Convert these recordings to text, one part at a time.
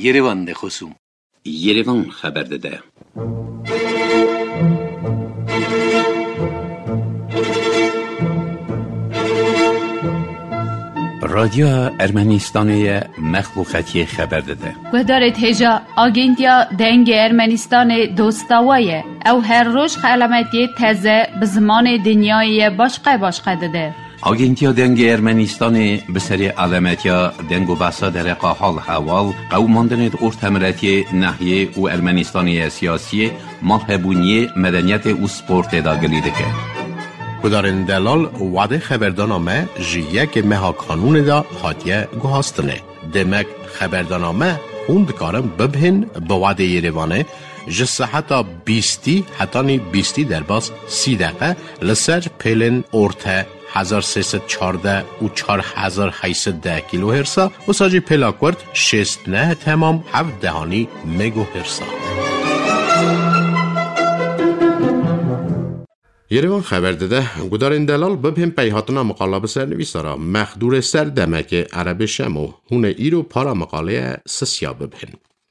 Yerevan de خصوم Yerevan خبر داده. رادیو ارمنستان مخلوقاتی خبر داده. گذارت هجا آگنتیا دنگ ارمنستان دوستاویه او هر روز علامتی تازه به زمان دنیای باشقه داده. آگنتیا دنگ ارمنستان به سری علامتیا دنگ و بحثا در حال حوال قوماندنت ارتمراتی ناحیه و ارمنستانی سیاسی مالهبونی مدنیت و سپورت داگلیده که کدارن دلال وعده خبردانامه جیه که مها قانون دا حادیه گوهاستنه. دمک خبردانامه خوند کارم ببهن به وعده یروانه جسه حتی 20 در باز 30 دقیقه لسر پیلن ارته 1314 و 4810 کیلو هرسا و ساجی پیلاکورد 69 تمام 7 دهانی مگو هرسا. یروان خبر داده گودارن دلال ببهم پیهاتنا مقاله بسر نویسارا مخدور سر دمک عرب شمو هونه ایرو پارا مقاله سسیا ببهن.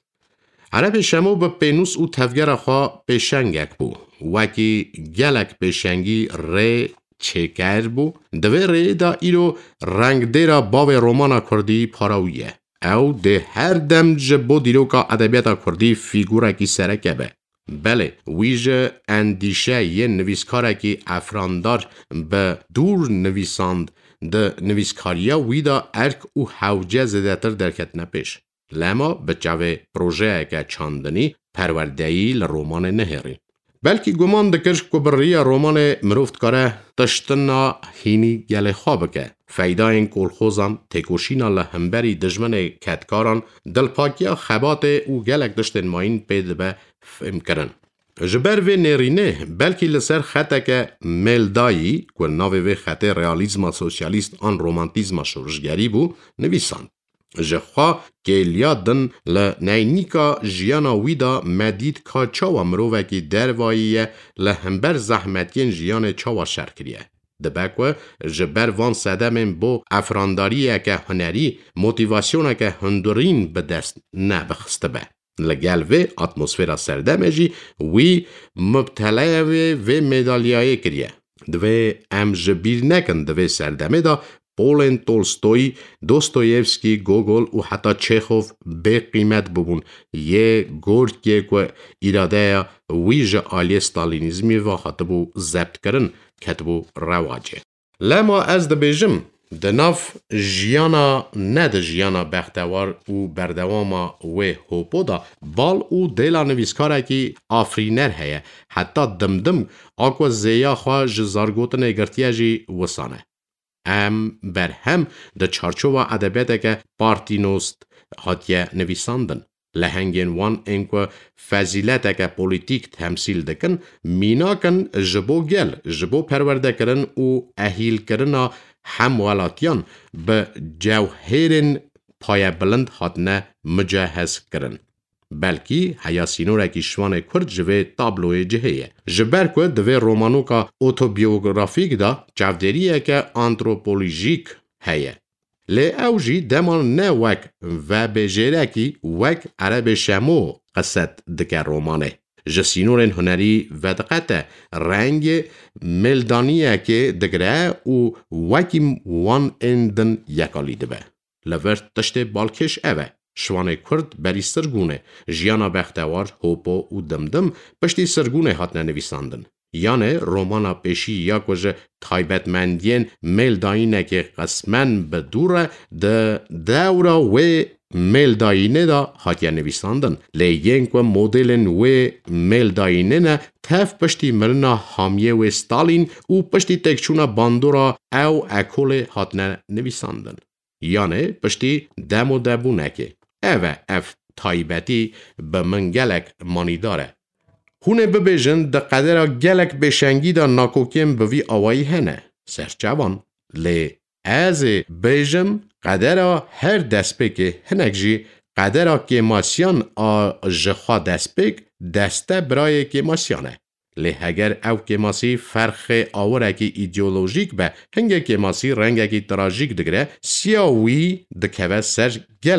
عرب شمو به پینوس او تفگر خواه پیشنگک بو وکی گلک پیشنگی ری چکر بو دوی ری دا ایرو رنگ دیرا باو رومانا کردی پاراویه او ده هر دم جبو دیرو که ادبیاتا کردی فیگورا کی سرکه به. بله ویژه اندیشه یه نویسکاره که افراندار به دور نویساند ده نویسکاریا ویدا ارک و حوجه زدهتر درکت نپیش. لما به جوه پروژه که چاندنی پروردهی لرومان نهری. بلکه گمان دکرش کبری رومان مروفت کاره تشتنا هینی گل خوابه که فیدا این کلخوزان تکوشینا لهمبری دجمن کتکاران دلپاکیا خبات او گلک دشتن ماین پید به فهم کرن. جبر و نرینه بلکه لسر خطه که ملدایی که ناوه و خطه ریالیزم سوسیالیست آن رومانتیزم شورشگری بو نویسان. جخوا گلیا دن لنینیکا جیانا ویدا مدید که چاوا مروه که درواییه لهمبر زحمتین جیان چاوا شرکریه. دبکوه جبر وان سدمین بو افرانداریه که هنری موتیواسیونه که هندورین به دست نبخسته به. لگل و اتمسفیرا سردمه جی وی مبتلعه و مدالیای کریه. دوی ام جبیر نکن دوی سردمه دا پولن تولستوی، دوستویفسکی، گوگل و حتی چخوف به قیمت ببون یه گرگی که ایراده ویژه آلی ستالینیزمی و حتبو زبط کرن کتبو رواجه. لما از دبیجم دناف جیانا ند جیانا بختوار و بردواما و هوپو دا بال و دیلا نویسکاره که آفرینر هیه حتی دمدم آکو زیا خواه جزارگوتن گرتیه جی وسانه. ام بر هم ده چارچوبا ادبیاته که پارتینوست هاتیه نویساندن. لهنگین وان انکو فضیلته که پولیتیک تمثیل دکن مینا کن جبو گل جبو پرورده کرن و اهیل کرن هموالاتیان به جوهرین پای بلند هاتنه مجهز کرن. بلکی حیاسینو که شوان کرد جوه تابلوی جهیه. جبر که دوه رومانو که اوتوبیوگرافیک دا چافدریه که آنتروپولوژیک هیه. لی او جی دمان نه وک و بجیره کی وک عرب شمو قصد دکه رومانه. جسینورن هنری و دقیقه رنگ ملدانیه که دگره و وکی وان اندن یکالیده به. لورد تشت بالکش اوه. شوانه کرد بری سرگونه جیانا بختوار هوپو و دمدم پشتی سرگونه هاتنه نویساندن. یعنی رومانا پیشی یا کجه تایبتمندین ملداینه که قسمن به دوره ده دورا و ملداینه دا هاتیه نویساندن. لیگین که مدلن و ملداینه نه تف پشتی مرنا حامیه و ستالین و پشتی تکچونا باندورا او اکول هاتنه نویساندن. یعنی پشتی دمو دبونه که اوه اف تایبتی به من گلک مانی داره. هونه ببیجن ده قدر گلک بشنگی دا ناکوکیم بوی آوائی هنه. سرچوان لی از بیجم قدر هر دسپک هنک جی قدر کیماسیان جخوا دسپک دسته برای کیماسیانه. لی اگر او کیماسی فرق آورکی ایدئولوژیک به هنگه کیماسی رنگکی تراژیک دگره سیاوی دکوه سر گلک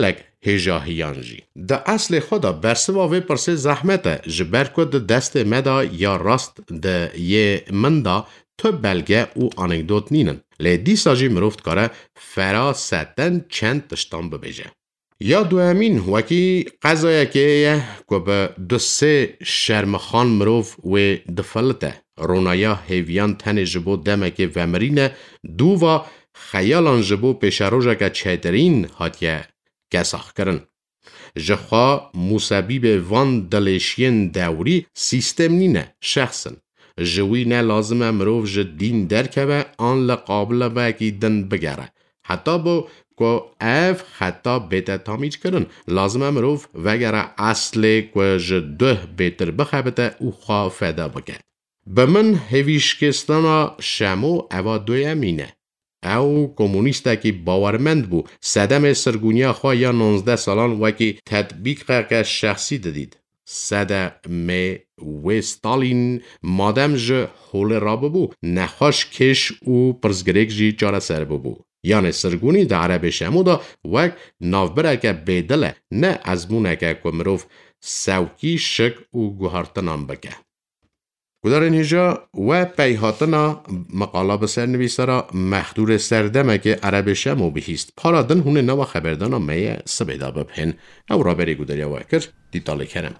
هجاهیان جی. ده اصل خدا برسوا وی پرسه زحمت جبر کد دست مدا یا راست ده یه مندا تو بلگه او آنکدوت نینن. لی دیسا جی مروفت کاره فراستن چند تشتان ببیجه. یا دوامین وکی قضایه که به دو سه شرمخان مروف و دفلته رونایا هیویان تن جبو دمکه و مرینه دو و خیالان جبو پیشروژه که چهترین هاتیه کساخ کرن. جخوا موسبی به وان دلیشین دوری سیستم نینه شخصن. جوی نه لازمه مروف جدین درکه و آن لقابل باکی دن بگره. حتی با که اف حتی بهتر تامیج کرن لازمه مروف وگره اصل که جده بهتر بخبته او خواه فدا بگه. به من هویشکستانا شمو اوا دویمینه. او کمونیسته که باورمند بو صدم سرگونیا خواه یا 19 سالان وکی تطبیق که شخصی دادید. صدم و ستالین مادم جه حول را ببو نخواش کش او پرزگریک جی جاره سر ببو. یعنی سرگونی در عرب شمو دا وک نافبره که بیدله نه ازمونه که مروف سوکی شک او گوهارتنام بگه. گدارین هجا و پیهاتنا مقاله بسر نویسارا مخدور سردمه که عرب شمو بهیست پارا دن هونه نوا خبردانا میه سبیدا ببهن او را بری گداریا وکر دیتاله کرم.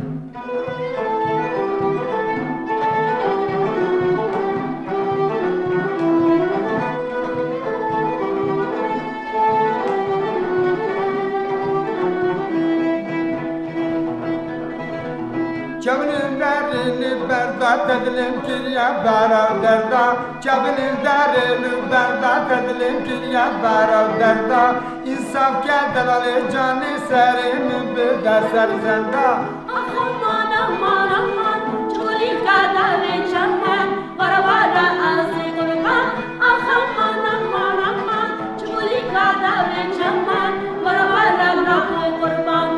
Çabının derini berdat edelim kirya beraberda. Çabının derini berdat edelim kirya beraberda. İnsaf kedelalı canı serimin bir de serzenda. Aman aman aman çulik kadar çaman varavara azı kurban. Aman aman aman çulik kadar çaman varavara rahı kurban.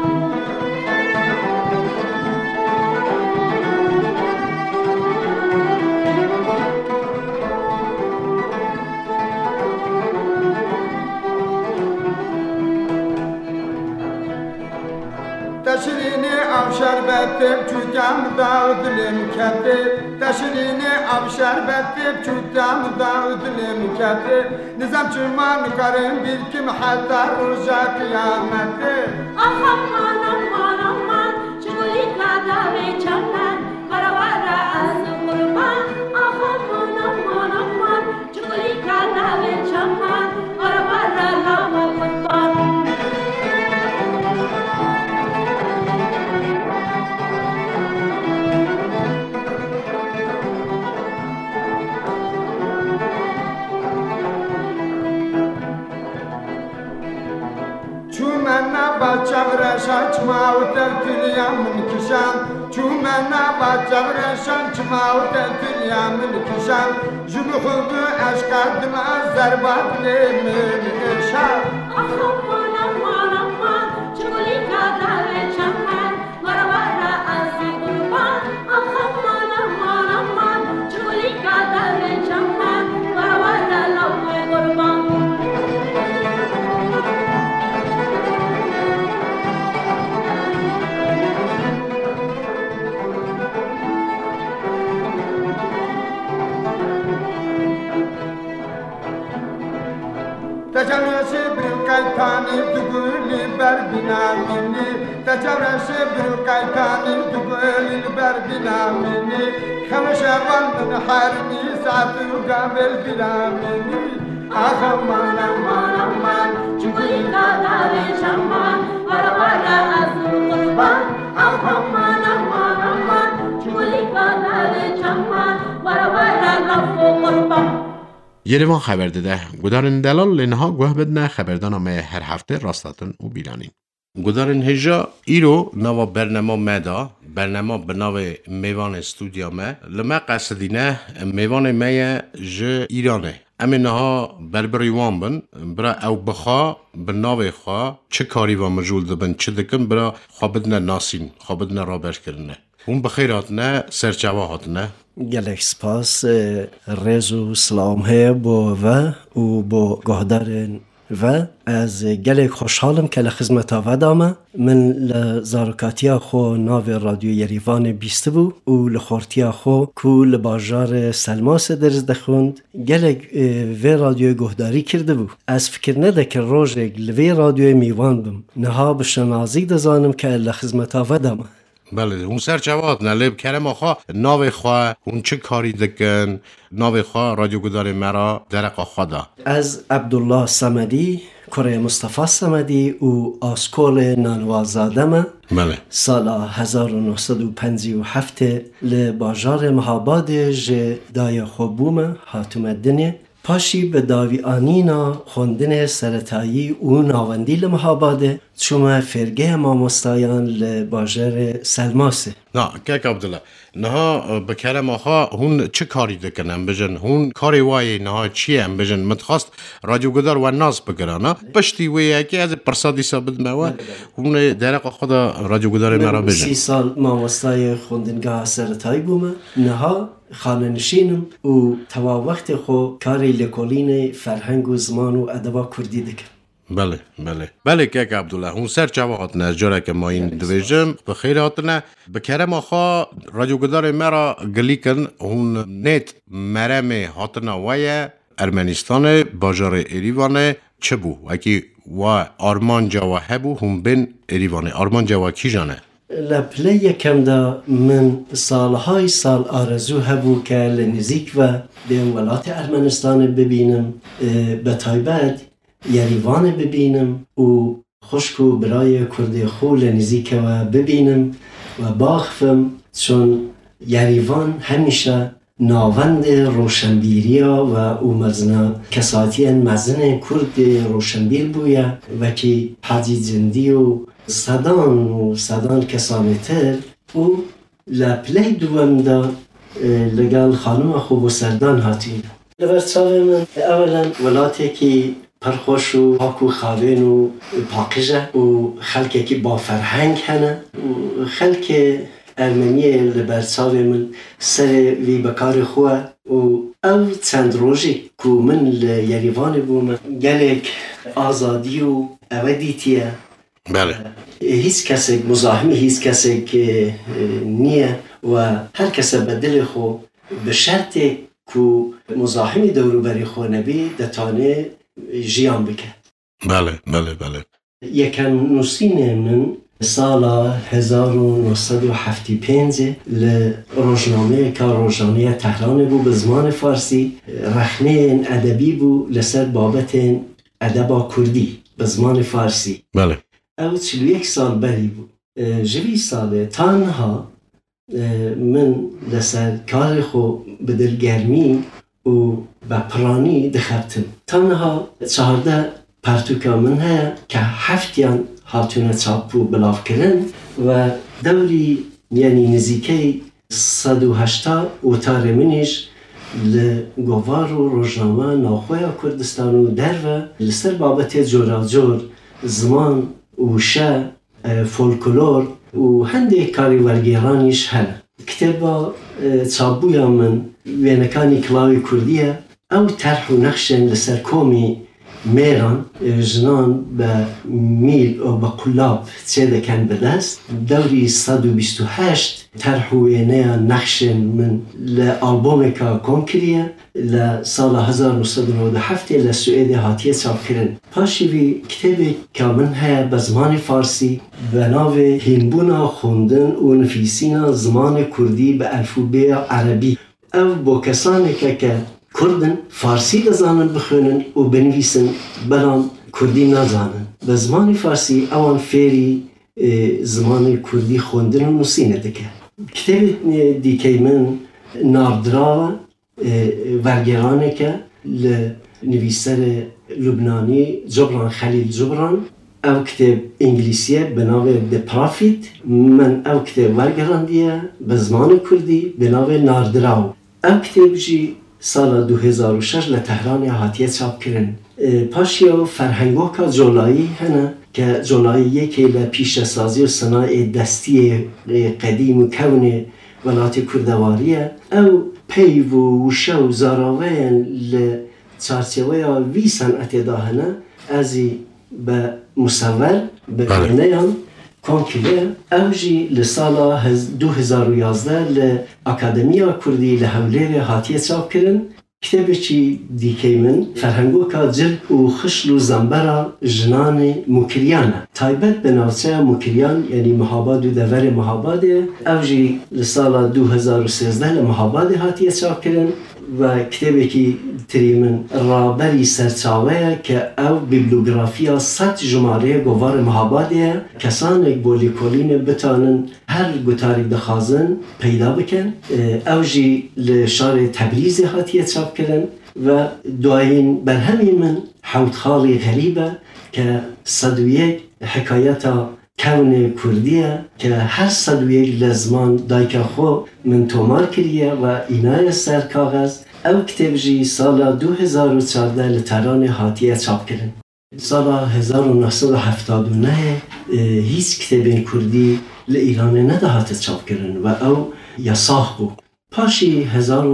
Taşirini av şerbetim çütem dağıdılım kedi. Taşirini av şerbetim çütem dağıdılım kedi. Nizam çırman karım bir kim hatta ruja kıyameti. Aman aman aman çulik kadar çaman varavara azı kurban. Aman aman aman çulik kadar çaman varavara rahı kurban. Çumena baçavreşan çmav teltülyamin kişan. Çumena baçavreşan çmav teltülyamin kişan. Jübhubu eşkadim azerbat lemin eşan. Aman aman aman çulik kadar çaman varavara azı kurban. Aman aman aman çulik kadar çaman varavara rahı kurban. Tecavüzü bir kaytani tuguli ber binamini. Tecavüzü bir kaytani tuguli ber binamini. Khamışavan min harmi saatü gamel binamini. Aman aman aman çulik kadar çaman varavara azı kurban. Aman aman aman çulik kadar çaman varavara rahı kurban. یروان خبر داده گدارن دلال لنها گوه بدنه خبردان همه هر هفته راستاتن و بیلانین. گدارن هجا ایرو نوا برنامه مدا برنامه بناوه میوان استودیا ما لما قصدینه میوان مایه جه ایرانه. اما نها بربریوان بن برا او بخوا بناوه خوا چه کاری و مجول دبن چه دکن برا خوابدنه ناسین خوابدنه رابر کرنه. اون بخیراتنه سرچواهاتنه گلک سپاس رز و سلام های با و با گهدارن و از گلک خوشحالم که لخدمتا ودامه. من لزارکاتیا خو ناو رادیو یریوان بیسته بو و لخورتیا خو کو لباجار سلماس درز دخوند گلک وی رادیو گهداری کرده بو. از فکر نده که روژک لوی رادیو میوان بم نها بشنازی دزانم که لخدمتا ودامه. بله اون سر جواد نلب کرم آخوا ناو خواه اون چه کاری دکن ناو خواه رادیو گدار مرا درق آخوا دا از عبدالله صمدی کره مصطفی صمدی و آسکول نانوازادمه بله سال 1957 لباجار مهاباد دای خوبومه هاتوم دنه پاشی به داوی آنینا خوندن سرطایی و ناوندی لمهاباده چومه فرگه مامستایان لباجر سلماسه. نه که عبدالله نها بکرم آخوا هون چه کاری دکنم بجن هون کاری وای نها چیه هم بجن متخواست رادیو گدار و ناز بگرانه پشتی وی که از پرسادی ثابت موه هون درق خدا رادیو گدار مرا بجن 30 سال مامستای خوندنگاه سرطایی بومه نها خانه نشینم و توا وقت خو کاری لکولین فرهنگ و زمان و ادبا کردی دکم. بله که عبدالله اون سر جواد نه جاره که ما این دویجم بخیر هاتنه بکرم آخوا رادیو گدار مرا گلی کن اون نیت مرم هاتنه وای ارمنستان باجار ایریوانه چه بو وکی و آرمان جوا هبو هم بین ایریوانه آرمان جوا کی جانه لپله یکم دا من سالهای سال آرزو هبو که لنزیک و دیم ولات ارمنستان ببینم به تایبت یریوان ببینم و خوشکو برای کرد خو لنزیک و ببینم و باخفم چون یریوان همیشه ناوند روشنبیریا و او مزنا کساتی مزن کرد روشنبیر بویا و که حاجی زندی و صدان کسانه تر و لپله دوم دا لگل خانم خوب و سردان هاتید لبرچاوه من اولا ولاته که پرخوش و پاک و خاوین و پاکجه و خلقه که با فرهنگ هنه و خلق ارمنیه لبرچاوه من سر وی بکار خواه و او چند روژی که من لیریوان بوم گلک آزادی و اودیتیه بله هیچ کسی مزاحمی هیچ کسی که نیه و هر کسی بدل خو به شرط که مزاحمی دورو بری خو نبی دتانه جیان بکه بله یکم نوسین من سال 1975 لروزنامه که روزنامه تهران بو به زمان فارسی رخنه ادبی بو لسر بابت ادب کردی به زمان فارسی بله او 41 سال بری بو جوی ساله تنها من لسر کار خو به دلگرمی و به پرانی دخبتم تنها 14 پرتوکا من هیا که هفتیان هاتونه چاپو بلاف کرن و دوری یعنی نزیکی 180 اوتار منش لگوار و روزنامه ناخوی کردستان و در و لسر بابت جور زمان و شه فولکلور و هنده کاری ورگیرانیش هنه کتابا چابویا من وینکانی کلاوی کردیه او طرح و نقشن لسر کومی میران جنان به میل و به قلاب چه دکن به دست دوری 128 طرح و اینه نقشن من لالبوم که کن کریه لسال 1997 لسوئد هاتیه چاپ کرن پاشی وی کتابی که من های به زمان فارسی به ناو هنبونا خوندن و نفیسینا زمان کردی به الفوبه عربی او با کسانی که کردن فارسی دزانن بخونن و بنویسن بلان کردی نزانن به زمان فارسی اوان فیری زمان کردی خوندن و نسینه دکه کتاب دیگه من ناردرا ورگرانه که لنویسر لبنانی جبران خلیل جبران او کتاب انگلیسیه به نام The Prophet من او کتاب ورگراندیه به زمان کردی به نام ناردراو او کتاب جی سال 2006 لتهران هاتیه چاپ کرن پاشیو فرهنگو که جولایی هنه که جولایی یکی لپیش سازی و صناع دستی قدیم و کون ولایت کردواریه او پیو و شو زاراوین چارچوه وی صنعت داهنه ازی به مصور به گرنیان کانکیله اوجی لسالا 2011 لأکادمیا کردی لحولیر هاتیه چاپ کرن کتابی چی دیکی من فرهنگو که جلد و خشل و زنبرا جنان مکریانه تایبت به نوچه مکریان یعنی محاباد و دور محاباد اوجی لسالا 2013 لمحاباد هاتیه چاپ کرن و کتابی که تریمن رابری سرچاوه که او بیبلوگرافیا 100 جماره گوار محاباده کسانی بولی کلین بتانن هر گوتاری دخازن پیدا بکن او جی لشار تبریز هاتیه چاپ کرن و دوائین بر همین من حوت خالی غریبه که 101 حکایتا کون کردیه که هر 101 لزمان دایک خو من تومار کریه و اینای سر کاغذ او کتاب جی سال 2014 لتران هاتیه چاپ کرن. سال 1979 هیچ کتاب کردی لإیران ندهات چاپ کرن و او یاساخ بو. پاشی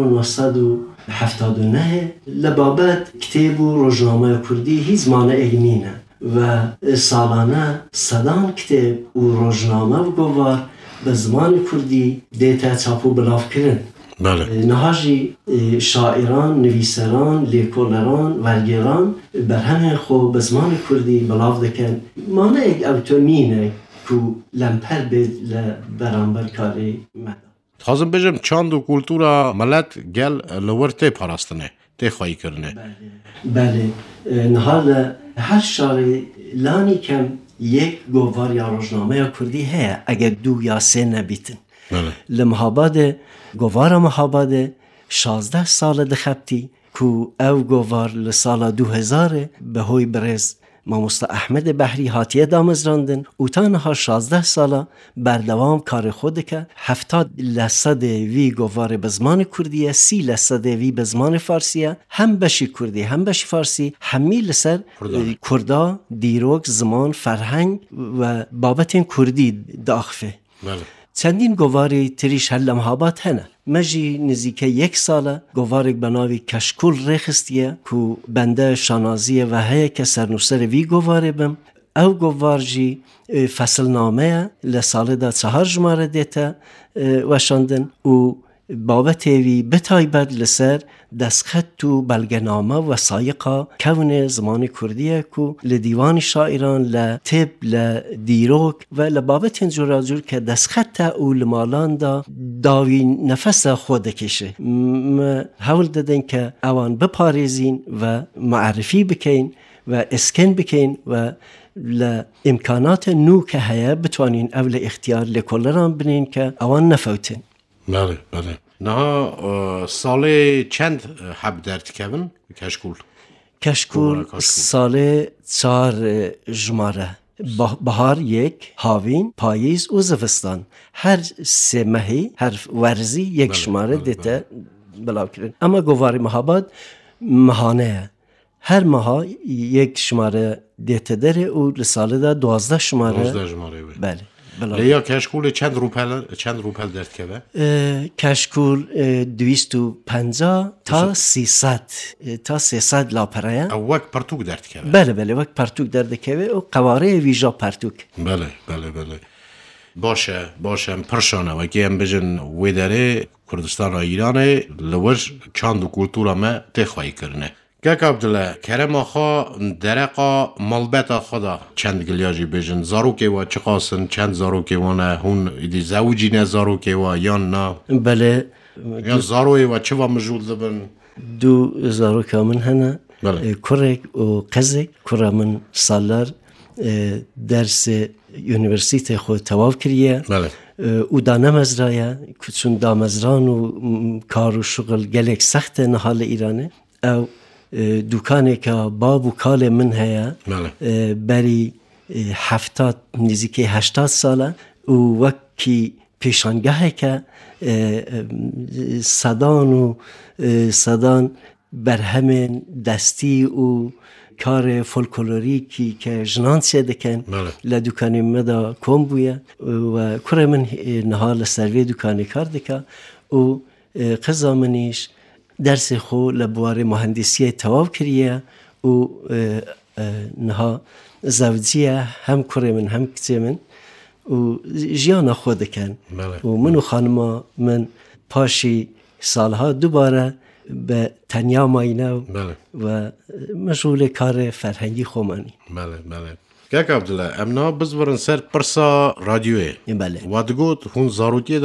1979 لبابت کتاب و روزنامه کردی هیچ مانع نینه و سالانه صدان کتاب و روزنامه و گوار به زمان کردی دیتا چاپو بلاف کرن. بله. نهاجی شاعران، نویسران، لیکولران، ورگیران بر همه خو به زمان کردی بلاف دکن مانع اوتونینه که لمپر بید لبرانبر کاری مدن. خواستم بجم چاند و کلتورا ملت گل لورته پاراستنه تی خواهی کرنه. بله نهال هر شاری لانی کم یک گوار یا روزنامه کردی هست اگر 2 یا 3 نبیتن. لمحاباد گوار محاباد 16 سال دخبتی که او گوار لسال 2000 به هوی برز ماموستا احمد بحری هاتیه دامزراندن و تنها 16 ساله بردوام کار خود که 70% وی گوار به زمان کردیه 30% وی به زمان فارسیه هم بشی کردی هم بشی فارسی همی لسر کردا دیروک زمان فرهنگ و بابت کردی داخفه. چندین گواری تریش هر لمحابات هنه مجی نزیکه 1 ساله گوارک بناوی کشکول رخستیه که بنده شانازیه و هیه که سرنوسر وی گواره بم او گوار جی فصل نامه لساله دا 4 جماره دیتا وشاندن و بابت وی بتایبد لسر دستخط تو بلگنامه و سایقا کون زمان کردیه که لدیوان شاعران لطب لدیروک و لبابت انجور جور که دستخط او لمالان دا داوی نفس خود کشه حول دادن که اوان بپاریزین و معرفی بکین و اسکن بکین و لامکانات نو که هیا بتوانین اول اختیار لکلران بنین که اوان نفوتن. بله بله. نه سال چند حب درد کردن کشکول سال 4 جماره بهار 1 هاوین پاییز و زمستان هر 3 ماهی هر ورزی 1 شماره دیتا بلاو کردن اما گوار محاباد ماهانه هر ماه 1 شماره دیتا داره و لساله دا 12 شماره بله. لیا کشکول چند روپل درد که کشکول 250 تا 300 لاپرایه او وقت پرتوک درد که بله وقت پرتوک درد که و قواره ویژا پرتوک بله باشه پرشانه و که هم بجن ویداره کردستان را ایرانه لوش چند و کلتورا ما تخواهی کرنه که عبدالله کرم آخا درقا مالبت آخا چند گلیاجی بجن زاروکه و چه قاسن چند زاروکه و نه هون ایدی زوجی نه زاروکه و یا نه بله یا زاروی و چه و مجول دبن 2 زاروکه من هنه کرک و قزک کرا من سالار درس یونیورسیتی خود تواف کریه او دانه مزرایه چون دامزران و کار و شغل گلک سخت نحال ایرانه او دوکانی که باب و کال من هیا بری 80 ساله و وکی پیشانگاهی که صدان بر همین دستی و کار فولکلوریکی که جنان سیده کن لدوکانی مدا کم بویه و کره من نهال سروی دوکانی کار دکا و قضا منیش درس خو لبوار مهندسی تواو کریه و نها زوجیه هم کره من هم کتی من و جیانا خود کن و من و خانما من پاشی سالها دوباره به تنیا ماینه و مشغول کار فرهنگی خومانی. بله. که عبدالله امنا بزورن سر پرسا رادیوه. بله. و دگوت هون زاروتی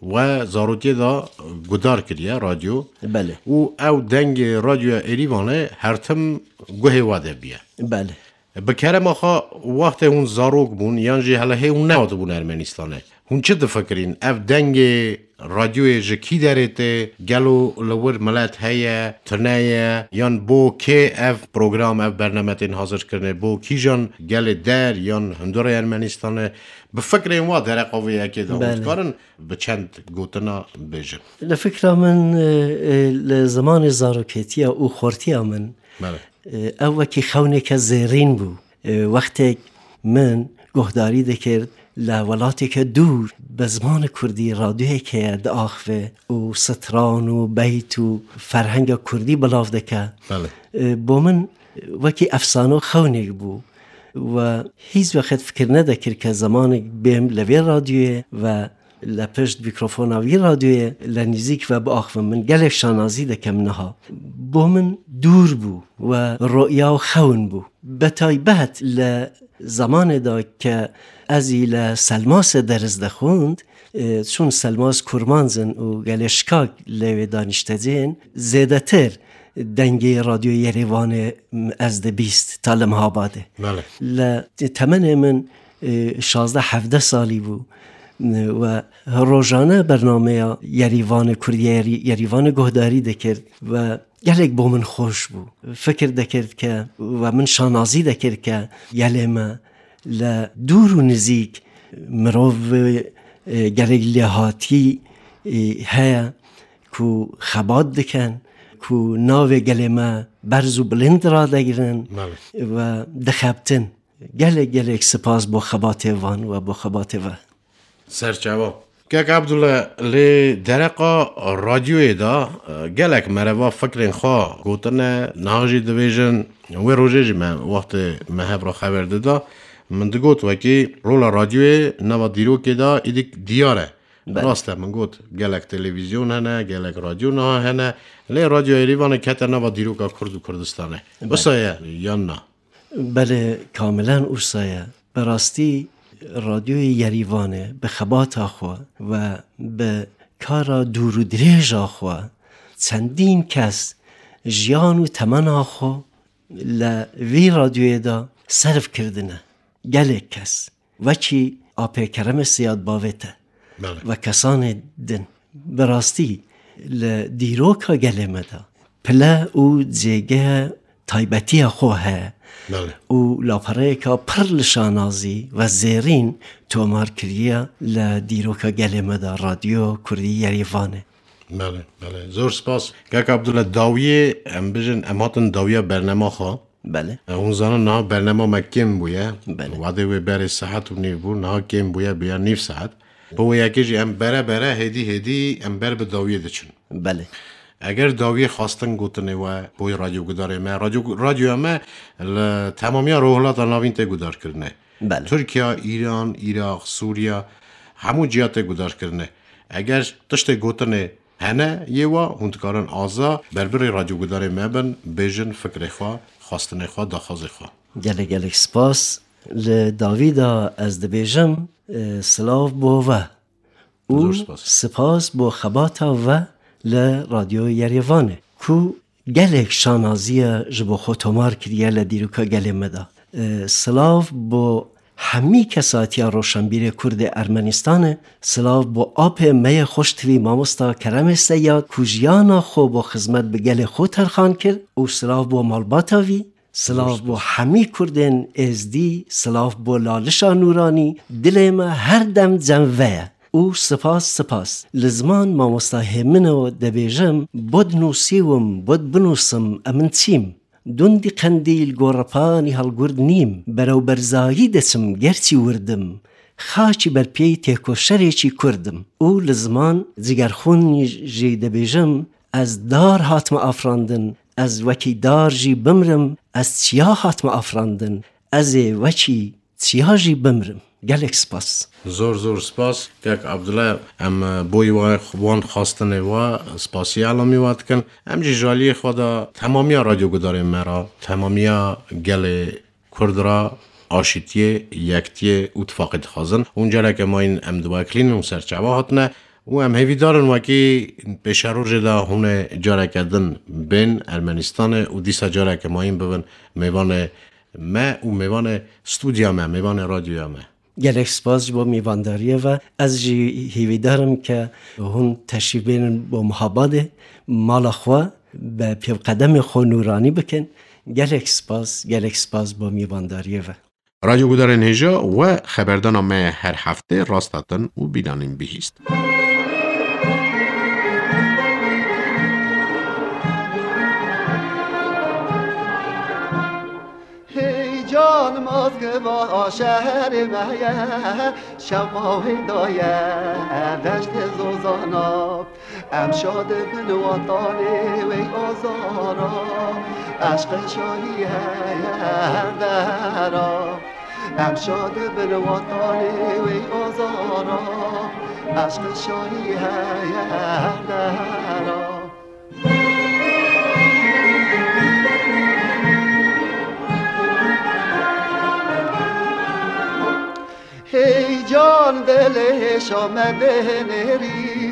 دا گدار کریه رادیو. بله. و او دنگ رادیو ایریوانه هرتم گوه واده بیه. بله. بکره ماخا وقت هون زاروک بون یانجی هلا هون نهاد بون ارمنستانه. هون چه دفکرین او دنگ رادیوی جکی دارته گلو لور ملت هیا ترنایه یان بو که اف پروگرام اف برنامه حاضر کرنه بو کی جان گل در یان هندور ارمنستانه بفکر این واد در قویه که دارد کارن به چند گوتنا بیجن لفکر من لزمان زاروکیتی او خورتی من او وکی خونه که زیرین بو وقتی من گهداری دکرد لولاتی که دور به زمان کردی رادیوی که داخوه و ستران و بیت و فرهنگ کردی بلاف دکه با من وکی افسانو خونی بو و هیچ وقت فکر ندکر که زمان بیم لوی رادیوی و لپشت میکروفون وی رادیوی لنزیک و با آخوه من گلک شانازی دکم نها با من دور بو و رؤیا و خون بو بتایبت لزمان دا که ازی لسلماس درز دخوند چون سلماس کرمانزن و گلشکاک لوی دانشتدین زیده تر دنگی رادیو یریوان از ده 20 تا لمها باده تمنه من 16-17 سالی بو و روزانه برنامه یریوان کردی یریوان گهداری دکرد و گلک با من خوش بو فکر دکرد که و من شانازی دکرد که یلما لدور و نزیک مروف گلک لحاتی هیا کو خباد دکن کو ناو گلما برز و بلند را دگرن و دخبتن گلک سپاس با خبات وان و با خبات وان سرچاوا که عبدالله لی درقا رادیوی دا گلک مروا فکرین خواه گوتنه نهاجی دویجن و روژه من وقت مهب را خبر دادا من دگوت وکی رول رادیوی نوا دیرو که دا ایدیک دیاره راسته من گوت گلک تلویزیون هنه گلک رادیو نه هنه لی رادیو ایریوانه کتا نوا دیرو که کرد و کردستانه بسایه یا نه بله کاملا اوسایه براستی رادیوی یریوانه به خبات آخوا و به کارا دور و دریج آخوا چندین کس جیان و تمن آخوا لوی رادیوی دا صرف کردنه گلک کس وچی آپه کرم سیاد باویته و کسان دن براستی لدیروکا گلمه دا پله او جیگه تایبتی خواه او لاپره که پر لشانازی و زیرین تومار کریه لدیروکا گلمه دا رادیو کردی یریوانه بله زور سپاس که عبدالله داویه ام بجن اماتن داویه برنامه خواه بله اون زنان نه برنامه مکیم بویه بله وعده و بر ساعت و نیو نه کیم بویه بیا نیف ساعت بو یکیجی ام بره هدی ام بر به داویه دچن بله اگر داویه خواستن گوتنه و بوی رادیو گداره ما رادیو ما تمامی روحلات ناوین ته گدار کرنه بله ترکیه ایران عراق سوریه همون جهات گدار کرنه اگر تشت گوتنه هنه یوا هندکارن آزا بربر رادیو گداره ما بن بیژن فکر خواستن خواه داخاز خواه گلک سپاس لداویدا از دبیجم سلاف بو و سپاس بو خباتا و لرادیو یریوانه کو گلک شانازی جبو خوتومار کریه لدیروکا گلمه دا سلاف بو همی کساتی روشنبیر کرد ارمنستانه سلاف بو آپ می خوشتوی مامستا کرم سیاد کجیانا خو با خدمت به گل خود ترخان کرد او سلاف بو مالباتاوی سلاف بو همی کردن ازدی سلاف بو لالشا نورانی دل ما هر دم جنوه او سپاس لزمان مامستا همینو دبیجم بود نوسیوم بود بنوسم امنتیم دوندی قندیل گورپانی هالگرد نیم برو برزایی دسم گرچی وردم خاچی بر پی تکو شریچی کردم او لزمان زیگرخون جی دبیجم از دار هاتم افراندن، از وکی دار جی بمرم، از چیا هاتم افراندن، از وکی چیا جی بمرم. گلک سپاس. زور سپاس که عبدالله ام بوی و خوان خواستنه و سپاسی علامی واد کن. ام جی جالی خدا تمامی رادیو گداره مرا، تمامی گل کرد را آشتیه یکتیه اتفاقی خازن. اونجا که ما این ام دو کلین اون سرچه هاتنه و ام هیوی دارن و که بشارو جدا هونه جاره کردن بین ارمنستان و دیسا جاره که ما این ببین میوان ما و میوان استودیا ما، میوان رادیو ما. گلک سپاس با میوانداریه و از جی هیوی دارم که هون تشریف بینن با محباده مالا خواه به پیو قدم خو نورانی بکن. گلک سپاس با میوانداریه و رادیو گدارن هجا و خبردان ما هر هفته راستاتن و بیدانیم بهیست. جان مازگه با شهر مهیه شماهی دایه دشت زوزانا امشاد بن وطانی وی آزارا عشق شاهی هر درا امشاد بن وطانی وی آزارا عشق شاهی هر درا هی جان دلش آمده نری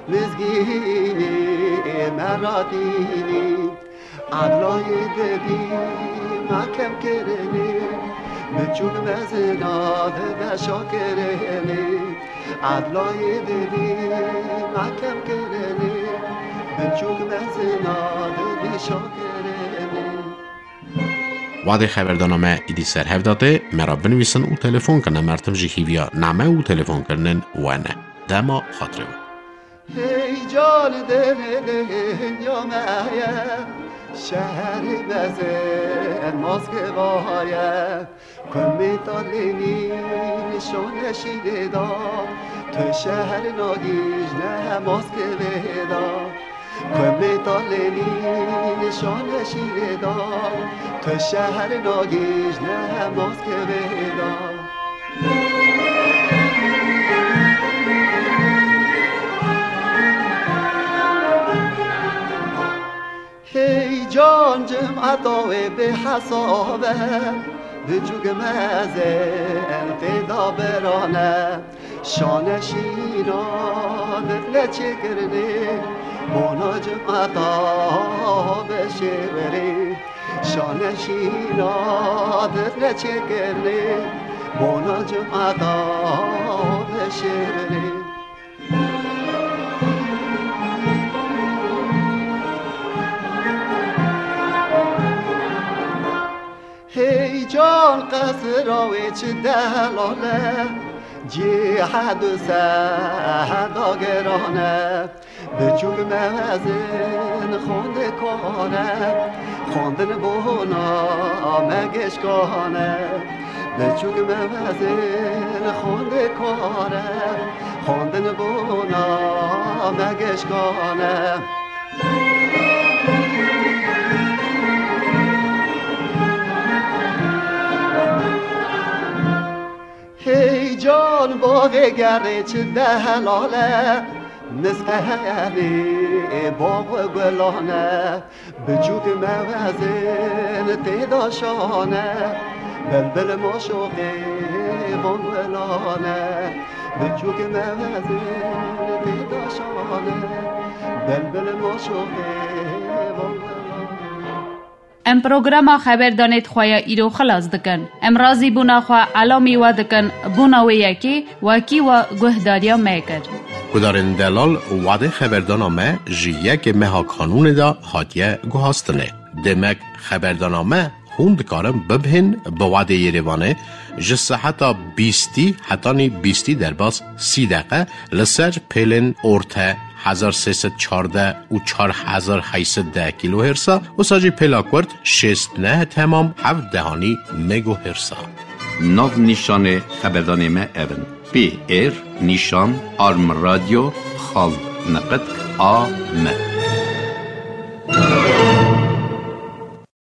مزگینی مرا دینی عدلای دلی محکم کرنی بچون مزناد بشا کرنی عدلای دلی محکم کرنی بچون مزناد بشا کرنی. وعده خبردانامه ایدی سر هفداده مرا بنویسن و تلفن کنن مرتم جی هیویا نامه و تلفن کنن و نه دما خاطره و هی جان دل دنیا مایه شهر بزن ماسک باید کمی تالینی نشون شیده دا تو شهر ناگیش نه ماسک بدا کمی تالینی نشان شیره دا تو شهر ناگیش نه ماسک بدا. هی جان جمعتاوی به حسابه به جوگ مزن پیدا برانه شانه شیران لچه کرده مونا جمعتا بشوری شانه شیران لچه کرده مونا جمعتا بشوری. هی جان قصراوی چه دلاله جهاد و سهداگرانه به چوگ موزن خونده کنه خوندن بونا مگشکانه به چوگ موزن خونده کنه خوندن بونا مگشکانه. هی جان باغ گره چه دلاله مسخری باغ گلانه به جوگ موزن تیداشانه بلبل ماشوقی بانگلانه به جوگ موزن تیداشانه بلبل ماشوقی بانگلانه. ام پروگرام خبر دانید خواه ایرو خلاص دکن. امرازی بونا خواه علامی و دکن بونا و یکی وکی و گهداریا میکر. گدارن دلال وعده خبردانامه جیک مها کانون دا حاتیه گوهاستنه. دمک خبردانامه هوند کارم ببهن به وعده یریوانه جسه حتی 20 در باز 30 دقیقه لسر پیلن ارته 1314 و 4810 کیلو هرسا و ساجی پلاکورد 69 تمام 7 دهانی مگو هرسا. ناو نیشان خبردانامه اون پی ایر نیشان آرم رادیو خال نقد آ م